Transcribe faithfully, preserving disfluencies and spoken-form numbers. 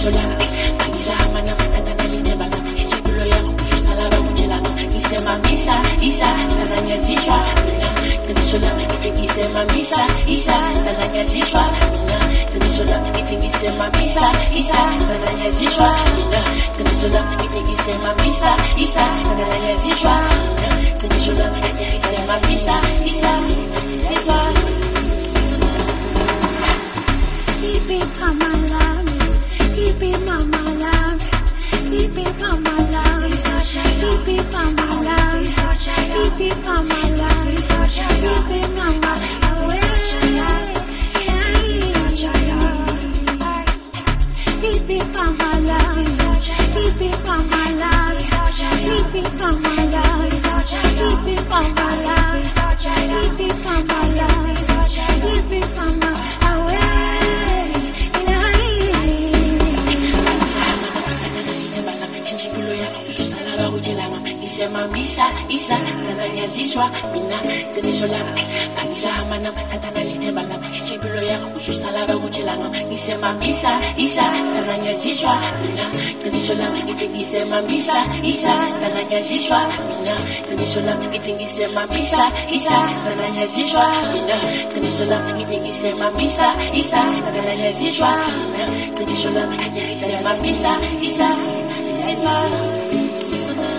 solanga angizama namatata nalithemba lami isimpilo yakho ususalaba kunjelanga ngisemamisa isa nananyazishwa mina qiniso lami ngithi ngisemamisa isa nananyazishwa mina qiniso lami ngithi ngisemamisa isa nananyazishwa mina qiniso lami ngithi ngisemamisa isa nananyazishwa mina qiniso lami ngithi ngisemamisa isa nananyazishwa. Keep it on my love, keep it on my love, keep it on my love, keep it on my love, keep it on my love, keep it on my way. Keep it on my love, keep it on my love, keep it on my love, keep it on my love, keep it on my love, keep it on my way. Isemamisa isa nananyazishwa mina qiniso lami angizama namatata nalithemba lami isimpilo yakho ususalaba kunjelanga ngisemamisa isa nananyazishwa mina qiniso lami ngithi ngisemamisa isa nananyazishwa mina qiniso lami ngithi ngisemamisa isa nananyazishwa mina qiniso lami ngithi ngisemamisa isa nananyazishwa mina qiniso lami ngithi ngisemamisa isa nananyazishwa.